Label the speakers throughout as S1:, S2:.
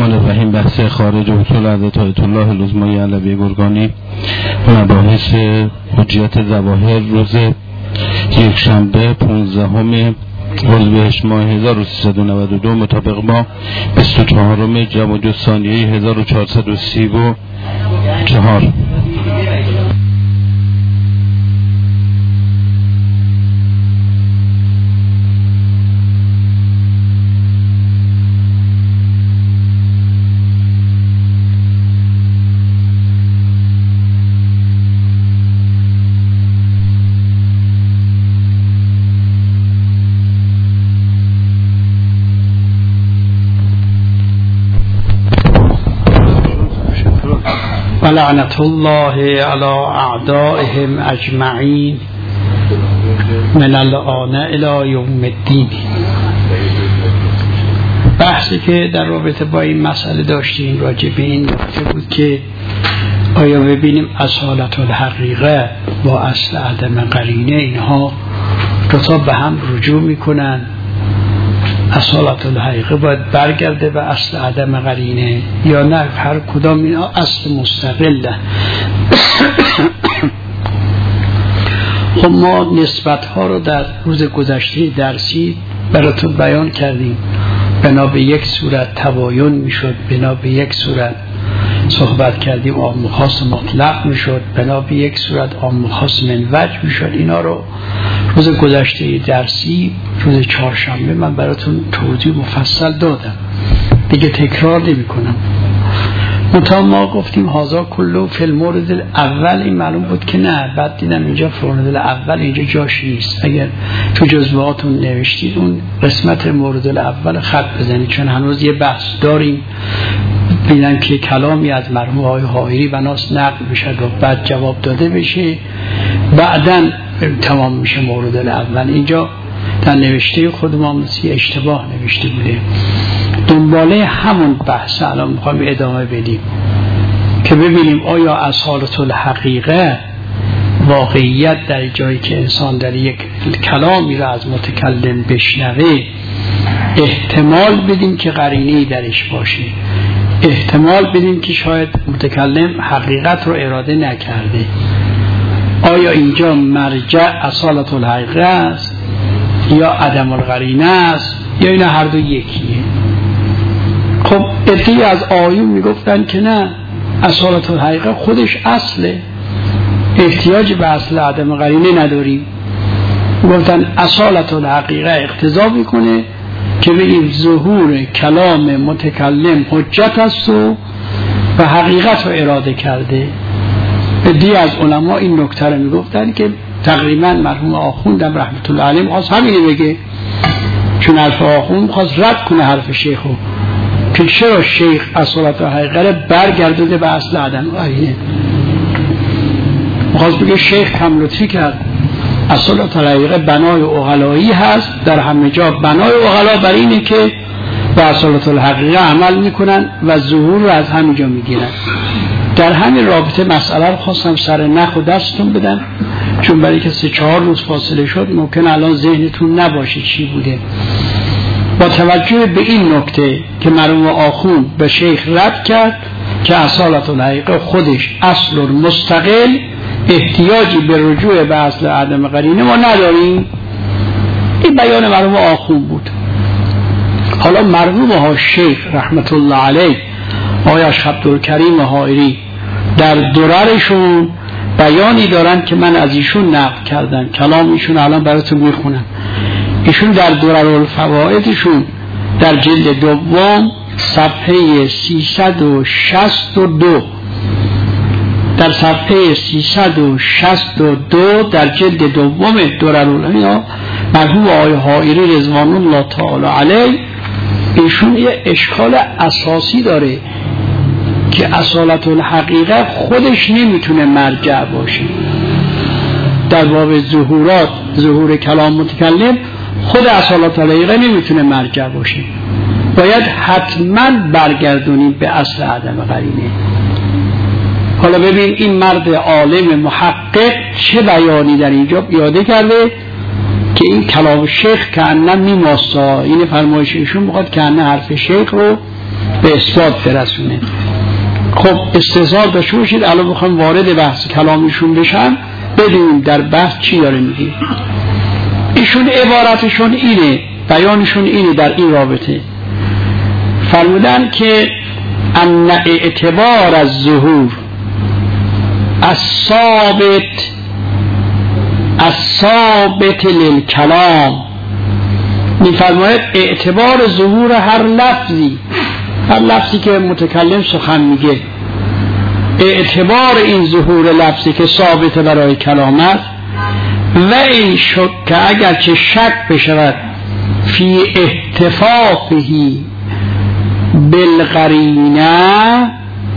S1: الرحمن الرحیم. بحث خارج اصول حضرت آیت الله العظمی علوی گرگانی، مباحث حجیت ظواهر، روز یکشنبه 15 اردیبهشت ماه 1392 مطابق با 24 جمادی الثانیه 1434.
S2: ولعنت الله علی اعدائهم اجمعین من الآن الی یوم الدین. بحثی که در رابطه با این مسئله داشتیم راجع به این نکته بود که آیا ببینیم اصالت الحقیقه با اصل عدم قرینه اینها دوتا به هم رجوع میکنن؟ اصالت الحقیقه باید برگرده به اصل عدم قرینه یا نه هر کدام اینا اصل مستقله؟ خب ما نسبت ها رو در روز گذشته درسی براتون بیان کردیم. بنا به یک صورت تباین میشد، بنا به یک صورت صحبت کردیم عام و خاص مطلق میشد، بنا به یک صورت عام و خاص منوج میشد. اینا رو روز گذشته درسی روز چهارشنبه من براتون توضیح مفصل دادم، دیگه تکرار نمی کنم. منتها ما گفتیم هازا کلو فی المورد الاول، این معلوم بود که نه، بعد دیدم اینجا مورد الاول اینجا جاش نیست. اگر تو جزوهاتون نوشتید اون قسمت مورد الاول خط بزنید، چون هنوز یه بحث داریم. دیدم که کلامی از مرحوم آقای حائری بناس نقل بشه و بعد جواب داده بشه، بعداً تمام میشه مورد الاول. اینجا در نوشته خود ما مثل اشتباه نوشته بوده. دنباله همون بحث الان میخوایم ادامه بدیم که ببینیم آیا اصالت الحقیقه واقعیت در جایی که انسان در یک کلامی را از متکلم بشنوه احتمال بدیم که قرینه‌ای درش باشه، احتمال بدیم که شاید متکلم حقیقت رو اراده نکرده، آیا اینجا مرجع اصالت الحقیقه است یا عدم القرینه است یا اینا هر دو یکیه؟ خب ادعی از آیون میگفتن که نه، اصالت الحقیقه خودش اصله، احتیاج به اصل عدم قرینه نداریم. گفتن اصالت الحقیقه اقتضا میکنه که بگیم ظهور کلام متکلم حجت است و حقیقت رو اراده کرده. ادعی از علما این نکته رو میگفتن که تقریبا مرحوم آخوندم رحمت الله علیه خواست همینه بگه، چون حرف آخوند خواست رد کنه حرف شیخو که چرا شیخ اصالت الحقیقه برگردوده به اصل عدم قرینه. خواست بگه شیخ کم لطفی کرد، اصالت الحقیقه بنای عقلایی هست، در همه جا بنای عقلا بر اینه که به اصالت الحقیقه عمل میکنن و ظهور رو از همینجا میگیرن. در همین رابطه مسئله رو خواستم سر نخ و دستتون بدم، چون برای که 3-4 روز فاصله شد ممکن الان ذهنتون نباشه چی بوده. با توجه به این نکته که مرحوم آخوند به شیخ رد کرد که اصالت الحقیقه خودش اصل مستقل، احتیاجی به رجوع به اصل عدم قرینه ما نداریم، این بیان مرحوم آخوند بود. حالا مرحوم ها شیخ رحمت الله علیه آقای عبدالکریم حائری در دررشون بیانی دارن که من از ایشون نقل کردم، کلام ایشون الان براتون میخونم. ایشون در دررالفوائدشون در جلد دوم صفحه 362 در صفحه 362 در جلد دوم دررالفوائد مرحوم آقای حائری رضوان الله تعالی علیه ایشون یه اشکال اساسی داره که اصالت الحقیقه خودش نمیتونه مرجع باشه. در باب ظهورات، ظهور کلام متکلم، خود اصالت الحقیقه نمیتونه مرجع باشه، باید حتما برگردونیم به اصل عدم قرینه. حالا ببین این مرد عالم محقق چه بیانی در اینجا پیاده کرده که این کلام شیخ که انم میماستا، این فرمایش ایشون میخواد که انم حرف شیخ رو به اثبات برسونه. خب استظهار داشته باشید. الان بخوام وارد بحث کلامیشون بشم بدونیم در بحث چی داره میگه. ایشون عبارتشون اینه، بیانشون اینه در این رابطه. فرمودن که ان اعتبار از ظهور الثابت للکلام، میفرماید اعتبار ظهور هر لفظی که متکلم سخن میگه، اعتبار این ظهور لفظی که ثابت برای کلام است و این شک که اگر چه شک بشود فی احتفاظی بالقرینه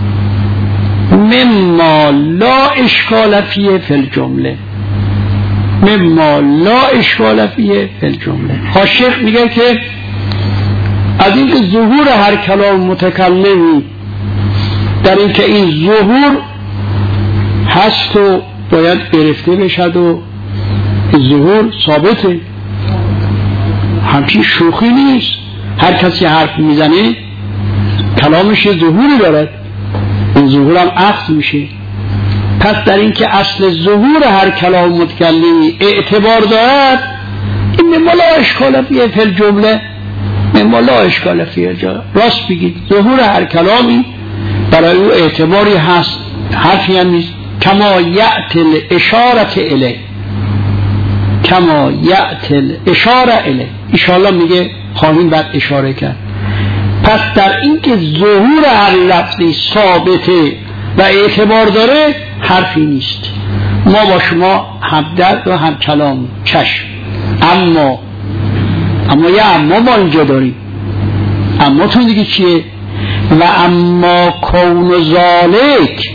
S2: مما لا اشکال فیه فی الجمله، مما لا اشکال فیه فی الجمله. حاشیه میگه که از اینکه ظهور هر کلام متکلمی در اینکه این ظهور هست و باید گرفته بشد و ظهور ثابته، همچین شوخی نیست. هر کسی حرف میزنه کلامش یه ظهوری دارد، این ظهور هم اخذ میشه. پس در اینکه اصل ظهور هر کلام متکلمی اعتبار دارد، این مما لا اشکال فیه فی الجمله، مما لا اشکال فیه. راست بگید ظهور هر کلامی برای او اعتباری هست، حرفی هم نیست. کما یأتی الاشارة الیه، کما یأتی الاشاره الیه. انشاءالله میگه خواهیم بعد اشاره کرد. پس در اینکه ظهور هر لفظی ثابته و اعتبار داره حرفی نیست. ما با شما هم درد و هم کلام چشم، اما یه اما ما اینجا داریم. اما تو دیگه چیه؟ و اما کون ذالک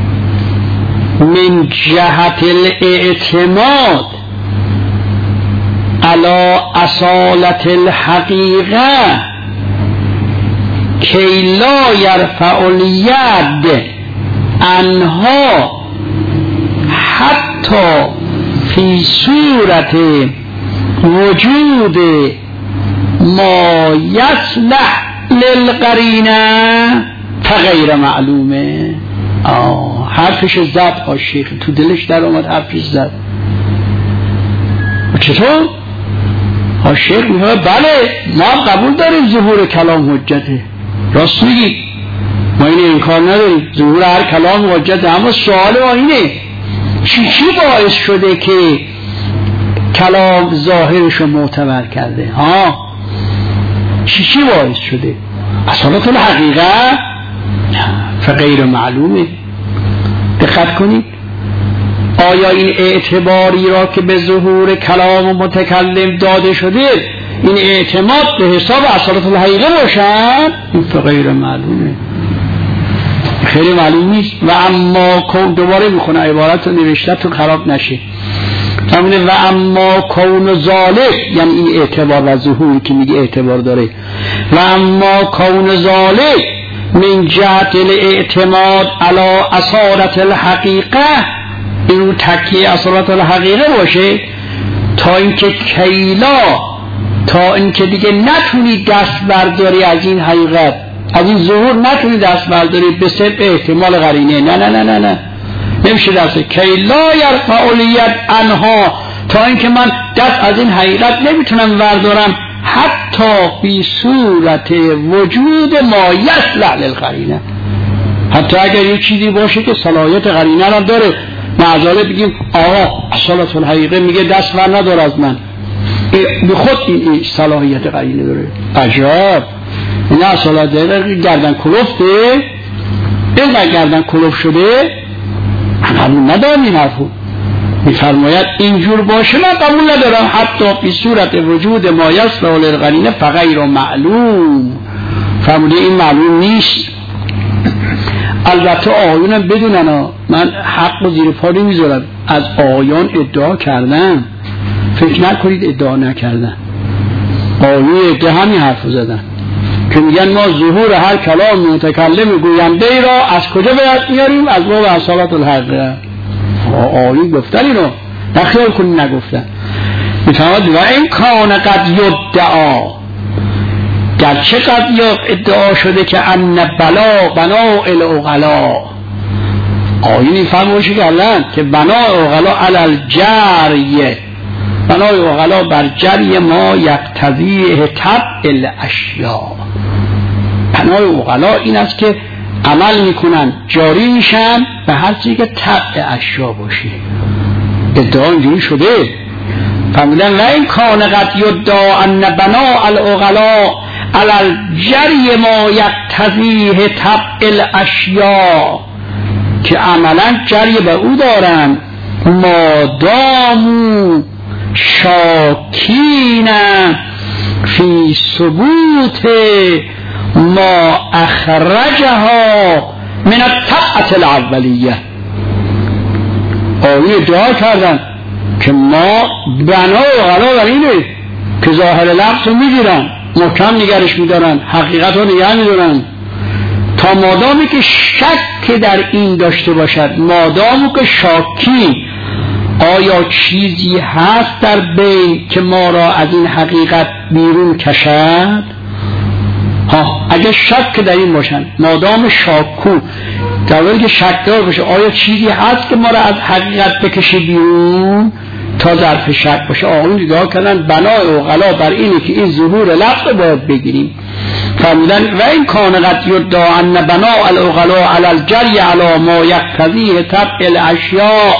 S2: من جهت الاعتماد علی اصالت الحقیقه کی لا یرفع الید عنها حتی فی صورت وجود ما یصلح للقرینه فغیر معلومه. حرفش زد شیخ، تو دلش در آمد حرفش زد. چطور؟ شیخ میگه بله ما قبول داریم ظهور کلام حجته، راست میگی، ما این انکار نداریم، ظهور هر کلام حجته. اما سوال ما اینه چی باعث شده که کلام ظاهرشو معتبر کرده؟ چی باعث شده؟ اصالت الحقیقه فغیر معلومه. دقت کنید، آیا این اعتباری را که به ظهور کلام متکلم داده شده این اعتماد به حساب اصالت الحقیقه باشد؟ این فغیر معلومه، خیلی معلوم نیست. و اما دوباره میخونه عبارت رو نوشته تو خراب نشه. همونه و اما کون ذالک، یعنی این اعتبار و ظهوری که میگه اعتبار داره. و اما کون ذالک من جهت الاعتماد علی اصالت الحقیقه، این تکیه اصالت الحقیقه باشه تا اینکه کیلا، تا اینکه دیگه نتونی دست برداری از این حقیقت، از این ظهور نتونی دست برداری به سبب احتمال قرینه. نه نه نه نه نمیشه دست. کیلا یرفع الید عنها، تا اینکه من دست از این حقیقت نمیتونم بردارم حتی فی صورت وجود ما یصلح للقرینه، حتی اگر یه چیزی باشه که صلاحیت قرینه را داره. معذاله بگیم آقا اصالت الحقیقه میگه دست بر ندار از من، به خود این صلاحیت قرینه داره. عجب، این اصالت گردن کلفته، این گردن کلف شده قبول ندارم. این حرفو میفرماید اینجور باشه من قبول ندارم حتی فی صورت وجود ما یصلح للقرینه فغیر معلوم. فرموده این معلوم نیست. البته آیونم بدونن، من حق و زیر پا نمیذارم، از آیان ادعا کردن، فکر نکنید ادعا نکردن. آیون ادعا همین حرف زدن که میگن ما ظهور هر کلام متکلم گوینده ای را از کجا باید میاریم؟ از باب اصالت الحقیقه. آیون گفتن اینو، نخیال کنی نگفتن. میفرماید و این کان قد یدعا، گرچه قد ادعا شده که ان بنا العقلا، آیین فرمایش کردن که بنای عقلا علی الجری، بنای عقلا بر جری ما یقتضیه طبع الاشیاء. بنای عقلا این است که عمل میکنن، جاری میشن به هر چیزی که طبع اشیاء باشه. ادعا اینجوری شده. فرمودن و این کان قد یدعا ان بنا العقلا علی الجری ما یقتضیه طبع الاشیاء، که عملا جری به او دارن مادامو شاکین فی ثبوت ما اخرجها من الطبعة الاولیه. آیه دعا کردن که ما بنا و غلا بر اینه که ظاهر لفظ رو میگیرن، محکم نگرش میدارن، حقیقت رو نگه میدارن، تا مادامی که شک در این داشته باشد، مادامی که شاکی آیا چیزی هست در بین که ما را از این حقیقت بیرون کشد. اگه شک در این باشن، مادام شاکو در واقعی که شک دار باشه آیا چیزی هست که ما را از حقیقت بکشه بیرون، تا ظرف شک باشه. آقایون دیدها کردن بنای عقلا بر اینه که این ظهور لفظ باید بگیریم. فرمودن و این کان قد یدعا ان بنا العقلا علی الجری علی ما یقتضیه طبع الاشیاء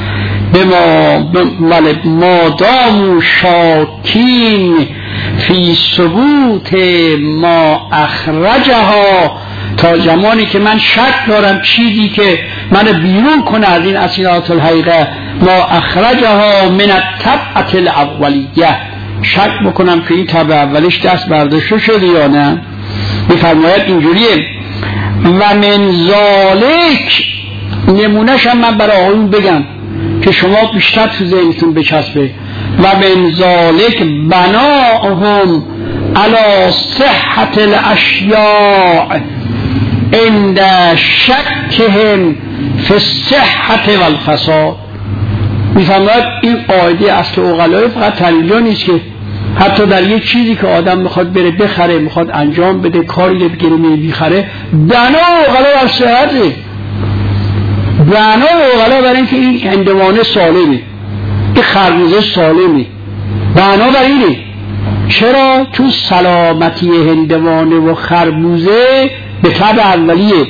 S2: ما داموا شاکین فی ثبوت ما اخرجها، تا زمانی که من شک دارم چیزی که من بیرون کنه از این اسینات الحقیقه، ما اخرجها من الطبعة الاولیه، شک بکنم که این طبع اولیش دست برداشته شده یا نه. میفرماید اینجوریه و من ذالک، نمونهش هم من برای آقایون بگم که شما بیشتر تو ذهنتون بچسبه. و من ذالک بناهم علی صحت الاشیاء عند شکهم فی الصحت والفساد. میفرماید این قاعده اصل عقلای فقط تنجا نیست، که حتی در یک چیزی که آدم میخواد بره بخره، میخواد انجام بده، کاری رو بگیره میخره، بنا عقلا بر صحته، بنا عقلا بر این که این هندوانه سالمه، این خربوزه سالمه، بنا بر اینه. چرا؟ چون سلامتی هندوانه و خربوزه به طبع اولیه،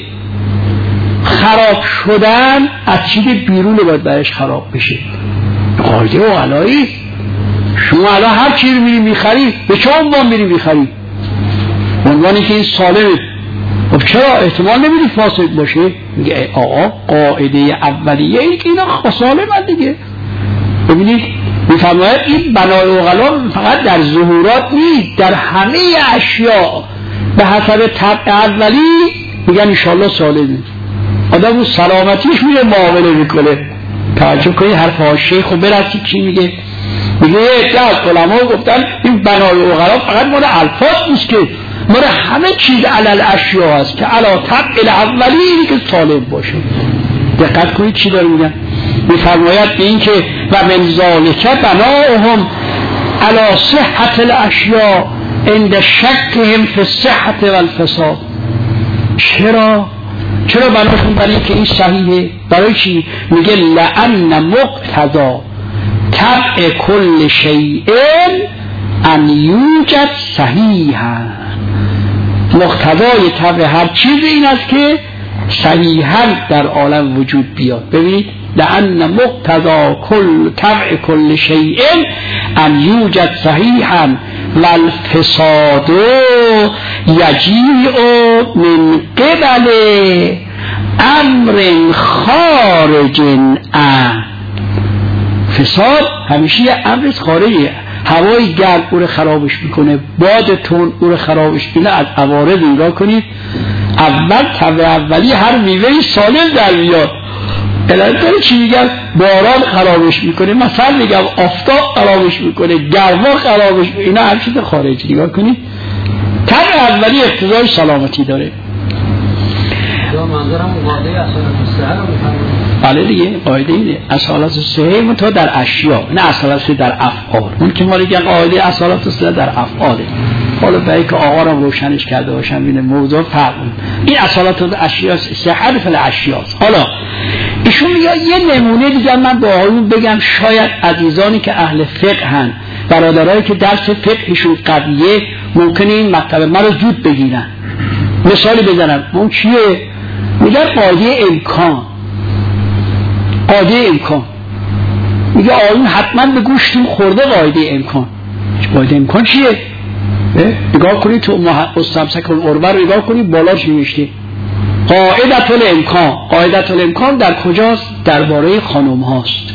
S2: خراب شدن از چیز بیرون باید برش خراب بشه. قاعده عقلایی. شما الان هر چیز رو میری میخری، به چه عنوان میری میخری؟ عنوانی که این سالمه. خب چرا احتمال نمیدی فاسد باشه؟ میگه آقا قاعده اولیه این که اینا سالم هست دیگه. ببینید میفرماید این بنای عقلا فقط در ظهورات نیست، در همه اشیاء به حسب طبع اولی میگن انشالله سالمه. آدم اون سلامتیش میره معامله میکنه. توجه کنید حرف شیخ و برسید چی میگه. میگه از علما گفتن این بنای عقلا فقط مال الفاظ نیست، که مال همه چیز علل اشیاء هست که علا طبع الاولی اینی که سالم باشه. دقت کنید چی داره میگن. میفرماید این که و من ذالک بناهم علی صحت الاشیاء عند شکهم فی الصحت والفساد. چرا بناشون برای که این صحیحه؟ برای چی؟ میگه لأن مقتضا طبع کل شیء ان یوجد صحیحا. مقتضای طبع هر چیز این است که صحیحا در عالم وجود بیاد. ببینید لأن مقتضا طبع کل شیء ان یوجد صحیحا والفساد یجیء من قبل امر خارج عن. فساد همیشه امر خارجیه. هوای گرم او رو خرابش میکنه، باد تند او رو خرابش میکنه. از عوارض نگاه کنید. اول طبع اولی هر میوه سالم در میاد. الان چی میگن؟ باران خرابش میکنه، مثلا میگم آفتاب خرابش میکنه، گرما خرابش میکنه. اینا هر چیز خارجی. نگاه کنید طبع اولی اقتضای سلامتی داره.
S3: منظورم قاعده اصالت الصحه رو میفهمید.
S2: بله دیگه قاعده اینه اصالت الصحه منتها در اشیاء، نه اصالت در افعال. اون که ما میگن قاعده اصالت الصحه در افعاله. حالا برای که آقا را روشنش کرده باشم این موضوع فرق این اصالت الاشیاس صحت فل اشیاس. حالا ایشون میگه یه نمونه دیگه من با آقایون بگم شاید عزیزانی که اهل فقه هن برادرایی که درس فقهشون قویه ممکنه این مطلب من رو زود بگیرن. مثالی بزنم اون چیه؟ میگه قاعده امکان. قاعده امکان میگه آقایون حتما به گوشتون خورده قاعده امکان. قاعده امکان چیه؟ نگاه کنید تو مستمسک العروه رو نگاه کنید بالا چی نوشته؟ قاعدة الامکان. قاعدة الامکان در کجاست؟ درباره خانم هاست.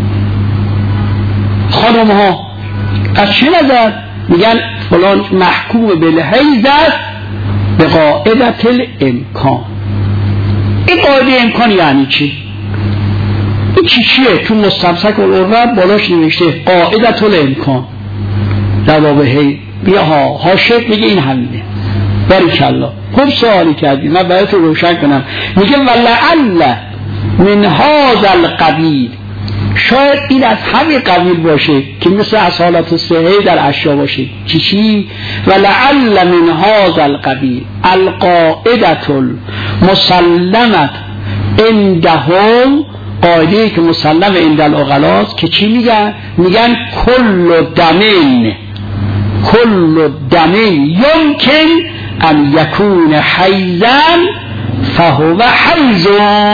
S2: خانم ها از چه نظر؟ میگن فلان محکوم بالحیض است به قاعدة الامکان. این قاعده امکان یعنی چی؟ این چیه؟ تو مستمسک العروه بالاش نوشته قاعدة الامکان در باب حیض. بیا ها شک میگه این همینه. باریکالله خوب سوالی کردی من برات روشن کنم. میگه ولعل من هذا القبیل شاید این از همین قبیل باشه که مثل اصالت الصحه در اشیا باشه. چی؟ ولعل من هذا القبیل القاعدة المسلمة عندهم. قاعده که مسلم عند العقلاست که چی میگن؟ میگن کل دمین یمکن ان یکون حیضا فهو حیض.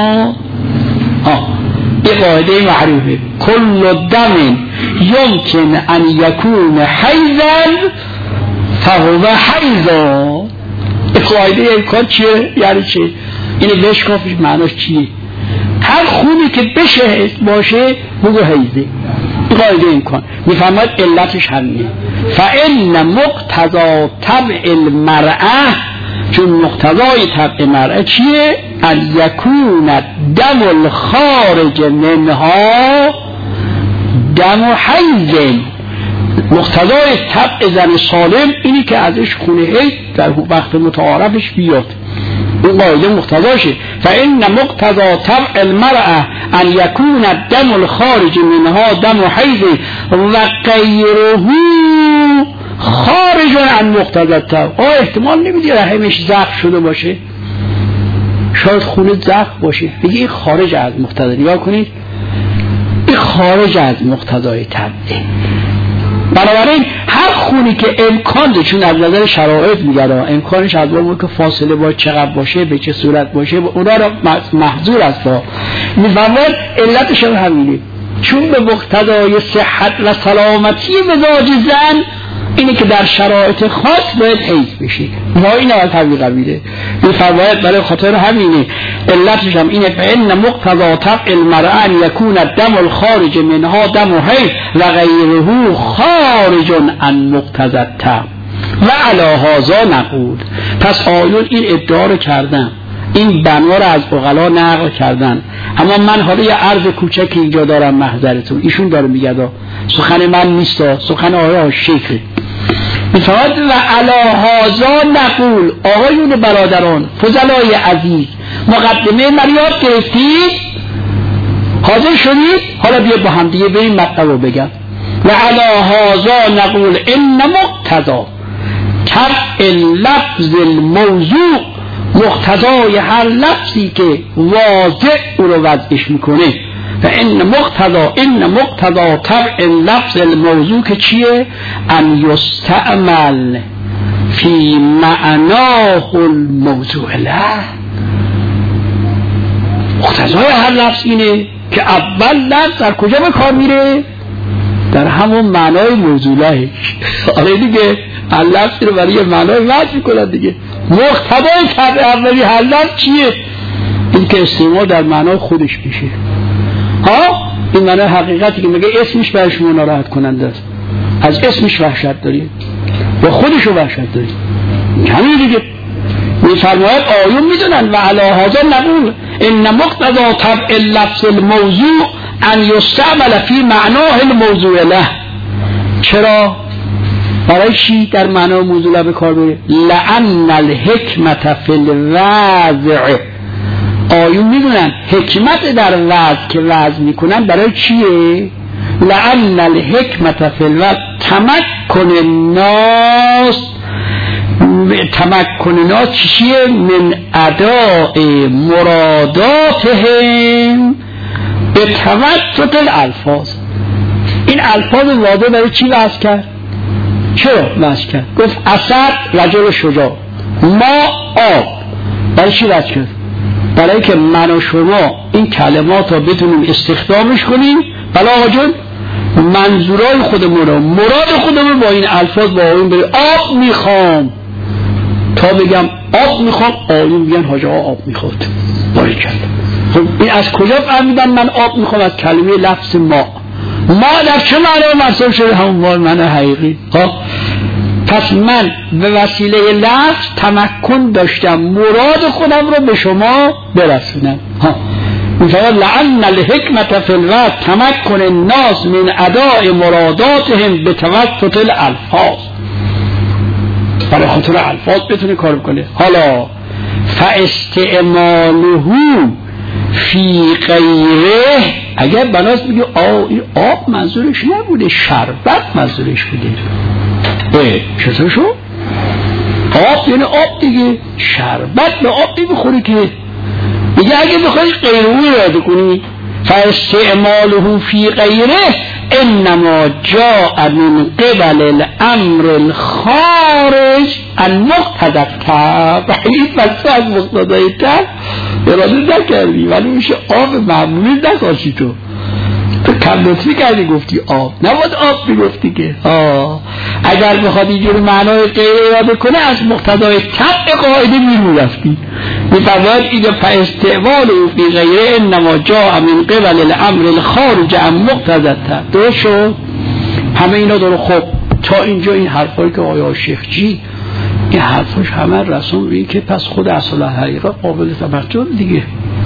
S2: این قاعده معروفه. کل دمین یمکن ان یکون حیضا فهو حیض. این قاعده امکان چیه؟ یعنی چه؟ اینو بشکافش معناش چیه؟ هر خونی که بشه باشه بگو حیضه. قاعده امکان میفهمد علتش همینه. فإن مقتضا طبع المرأة چون مقتضای طبع مرأة چیه؟ ان یکون دم الخارج منها دم حیض. مقتضای طبع زن سالم اینی که ازش خونه حیض در وقت متعارفش بیاد. این قاعده مقتضاشه. فإن مقتضا طبع المرأة ان يكون الدم الخارج منها دم حیض و غیره خارج عن مقتضا الطبع. احتمال نمیدی رحمش زخم شده باشه، شاید خونه زخم باشه، بگی این خارج از مقتضا. نگاه کنید این خارج از مقتضای طبعه. بنابراین هر خونی که امکان ده، چون از نظر شرایط میگه امکانش از اون که فاصله با چقدر باشه به چه صورت باشه اونا را محظور است. میفهمد علتش هم همینه، چون به مقتضای صحت و سلامتی مزاج زن اینه که در شرایط خاص باید حیض بشه. ما این از همین قبیله میفرماید برای خاطر همینه علتش هم اینه. فإن مقتضا طبع المرأة ان يكون الدم الخارج منها دم حیض و غیره خارج عن مقتضى الطبع و علی هذا نقول. پس آیون این ادعا رو کردن، این بنا رو از عقلا نقل کردن. اما من حالا یه عرض کوچک اینجا دارم محضرتون. ایشون داره میگه سخن من نیست، سخن آقای شیخه. میفرماید و علی هذا نقول. آقایون برادران فضلای عزیز مقدمه من یاد گرفتید؟ حاضر شدید؟ حالا بیا با هم دیگه بریم مطلب رو بگم. و علی هذا نقول ان مقتضا طبع لفظ الموضوع، مقتضای هر لفظی که واضح او رو وضعش میکنه. و ان مقتضا طبع لفظ الموضوع که چیه؟ ان یستعمل فی معناه الموضوع له. مقتضای هر لفظ اینه که اول لفظ در کجا به کار میره؟ در همون معنای موضوع لهش. آره دیگه هر لفظی رو برای معنای وضع میکنن دیگه. مقتضای طبع اولی هر لفظ چیه؟ این که استعمال در معنای خودش میشه. این معنی حقیقتی که میگه اسمش برای شما ناراحت کننده است، از اسمش وحشت دارید و خودشو وحشت دارید. همین دیگه میفرماید آیون میدونن و علی هذا نقول ان مقتضا طبع لفظ الموضوع ان یستعمل فی معناه الموضوع له. چرا؟ برای چی در معنای موضوع له به کار بره؟ لأن الحکمت فی الوضع. آیون میدونن حکمت در وضع که وضع میکنن برای چیه؟ لأن الحکمت فی الوضع تمکن الناس تمکن ناس چیه؟ من اداء مراداتهم به توسط الالفاظ. این الفاظ واضح برای چی وضع کرد؟ چرا وضع کرد؟ گفت اسد رجل شجاع، ما آب. برای چی وضع کرد؟ برای که من و شما این کلمات رو بتونیم استخدامش کنیم. بلا آقا جون منظورای خودمون رو، مراد خودمون با این الفاظ با آیون بریم. آب میخوام، تا بگم آب میخوام آیون میگن حاج آقا آب میخواد. باریکلا. خب این از کجا فهمیدم من آب میخوام؟ از کلمه لفظ ما. ما در چه معنی مرسوم شده؟ همون معنی حقیقی. پس من به وسیله لفظ تمکن داشتم مراد خودم رو به شما برسونم. مثلا لعن الحکمت فی الوقت تمکن الناس من اداء مراداتهم به توسط الالفاظ. برای خاطر الفاظ بتونه کار بکنه. حالا فاستعماله فی غیره، اگر بناس بگی آب منظورش نبوده، شربت منظورش بوده. چطور شو؟ آب یعنی آب دیگه، شربت به آب نمیخوری که. دیگه اگه بخوایش غیر اون اراده کنی فاستعماله فی غیره انما جاء من قبل الامر الخارج المقتضى الطبع. این بسته از مقتضای طبع اراده نکردی ولی میشه آب معمولی نخواستی. تو کم لطفی کردی گفتی آب، نباید آب میگفتی که. اگر بخواد اینجور معنای غیر اراده کنه از مقتضای طبع قاعده بیرون رفتی. میفرماید اینجا فاستعمال فی غیره انما جاء من قبل الامر الخارج عن مقتضى الطبع. درست شد؟ همه اینا داره. خب تا اینجا این حرفایی که آقای شیخ جی این حرفاش همه رسون روی که پس خود اصل حقیقه قابل توجه دیگه.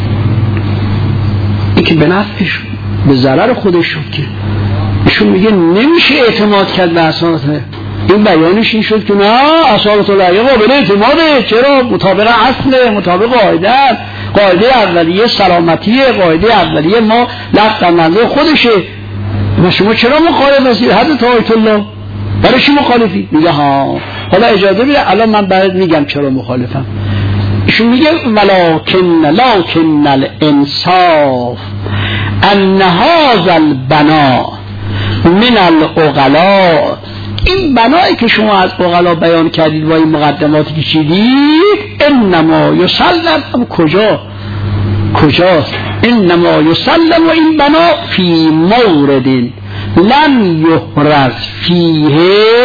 S2: این که به نفعش به ضرر خودش شد که ایشون میگه نمیشه اعتماد کرد به اصالت. این بیانش این شد که نه اصالت الحقیقه قابل اعتماده. چرا؟ مطابق اصله، مطابق قاعده اولیه سلامتیه، قاعده اولیه ما لفظ در منظور خودشه. و شما چرا مخالف هستید؟ حضرت آیت الله برای چی مخالفی؟ میگه ها حالا اجازه بده الان من برات میگم چرا مخالفم. ایشون میگه لکن الانصاف ان هذا البنا من العقلاء. این بنایی که شما از عقلا بیان کردید و این مقدماتی که چیدید انما یسلم کجاست؟ انما یسلم و این بنا فی مورد لم یحرز فیه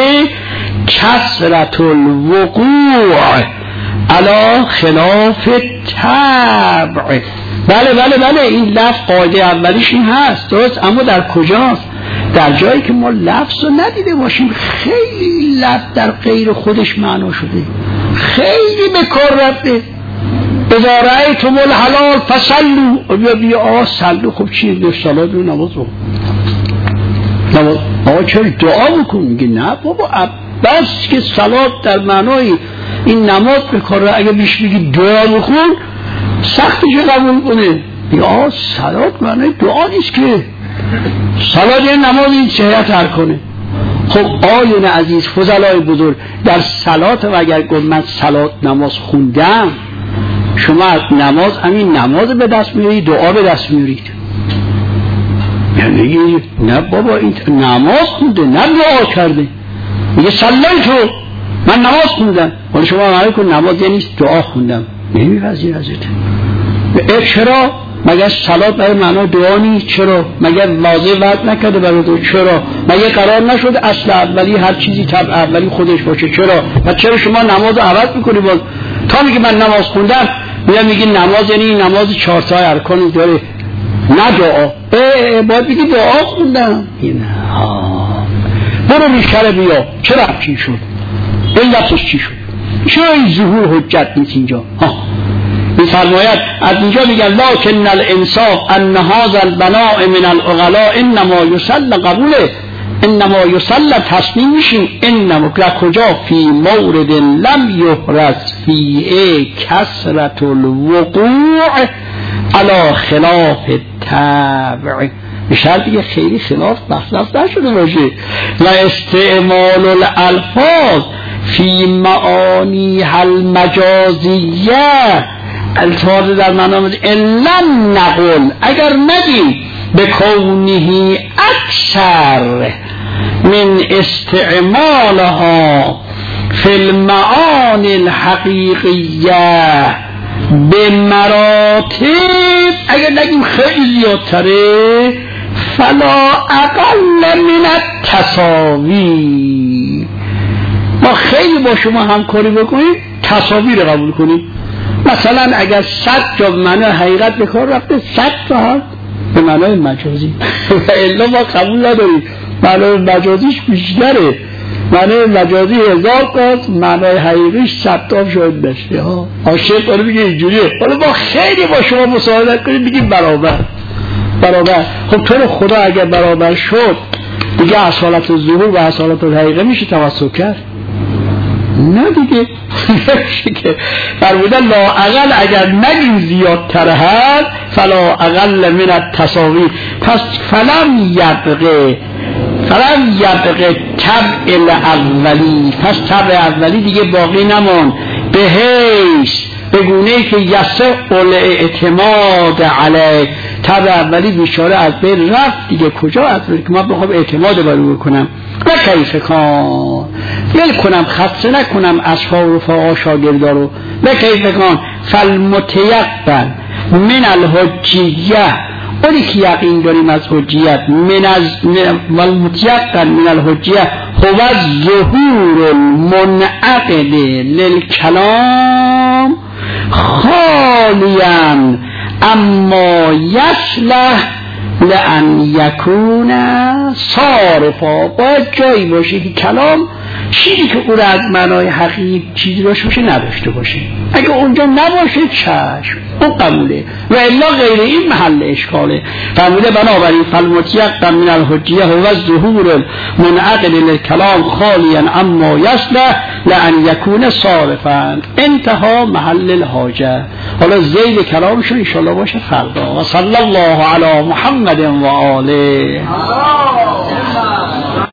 S2: کثرت الوقوع علی خلاف الطبع. بله این لفظ قاعده اولیش این هست، درست، اما در کجاست؟ در جایی که ما لفظ رو ندیده باشیم. خیلی لفظ در غیر خودش معنا شده، خیلی به کار رفته. اذا رأیتم الحلال فصلوا، بیا صلوا. خب چیه؟ در صلات رو نماز رو آقا چرا دعا بکن؟ میگه نه بابا بس که صلات در معنای این نماز به کار رفته. اگه بیش بگی دعا بکن سختش قبول کنه. یا صلات معنای دعا نیست که. صلات یه نماز این شهیت هر کنه. خب آیون عزیز فضلای بزرگ در صلات و اگر گفت من صلات نماز خوندم، شما از نماز همین نماز به دست میارید، دعا به دست میارید. یعنی نه بابا این نماز خونده نه دعا کرده. میگه صلای تو من نماز خوندم، ولی شما معلوم کن نماز یعنی دعا خوندم. نمی‌پذیر حضرت. چرا؟ مگر صلات برای معنا دعا نیست؟ چرا؟ مگر واضح وضع نکرده برای تو؟ چرا؟ مگر قرار نشده اصل اولی هر چیزی طبع اولی خودش باشه؟ چرا؟ و چرا شما نماز عوض میکنی؟ باز تا میگه من نماز خوندم میگی نماز یعنی نماز 4 تا ارکان داره نه دعا. باید بگی دعا خوندم. این برو میشکره بیا. چرا چی شد؟ این لفظش چی شد؟ چرا این ظهور حجت نیست اینجا؟ می‌فرماید از اینجا میگن لکن الانصاف ان هذا البناء من العقلاء انما یصل قبوله، انما یصل تسلیم میشیم. انما کجا؟ فی مورد لم یحرز فیه کثرت الوقوع علی خلاف الطبع. به شرطی که خیلی خلاف مصرف نشده باشه. و استعمال الالفاظ فی معانی المجازیه، الفاظ در منام لم نقل، اگر نگیم به کونه اکثر من استعمالها فی المعانی الحقیقیه به مراتب، اگر نگیم خیلی زیادتره، فلا اقل من التساوی، ما خیلی با شما همکاری بکنیم تساوی رو قبول کنیم. مثلا اگر 100 جا معنای حقیقت به کار رفته 100 تا به معنای مجازی و الا ما قبول نداریم، معنای مجازیش بیشتره، معنای مجازی 1000 تا، معنای حقیقیش 100 تا شاید بشه ها. عاشق داره میگه اینجوریه، حالا ما خیلی با شما مساعدت کنیم بگیم برابر. خب تو رو خدا اگر برابر شد دیگه اصالت ظهور و اصالت حقیقه میشه توسط کرد؟ نه دیگه که فرمودن لا اقل، اگر نگیم زیادتر هست فلا اقل من التساوی، پس فلم یبقه طبع الاولی، پس طبع اولی دیگه باقی نمون، به حیث به گونه‌ای که یصح الاعتماد علیه، طبع اولی بیچاره از بین رفت دیگه، کجا از بین که ما بخوام اعتماد بر او کنم و کیف کان ول کنم، خسته نکنم اصحاب و رفقا شاگردا رو. و کیف کان فالمتیقن من الحجیه، اونی که یقین داریم از حجیت، والمتیقن من الحجیه هو ظهور المنعقد للکلام خالیا اما یصلح لأن یکون صارفا، باید جایی باشه که کلام چیزی که او را از معنای حقیقی چیزی داشته باشه نداشته باشه، اگه اونجا نباشه چشم اون قبوله و الا غیر این محل اشکاله. فرموده بنابراین فالمتیقن من الحجیه هو ظهور المنعقد للکلام خالیا اما یصلح لأن یکون صارفا، انتها محل الحاجه. حالا ذیل کلامشون انشاءالله باشه فردا. و صلی الله علی محمد و آله.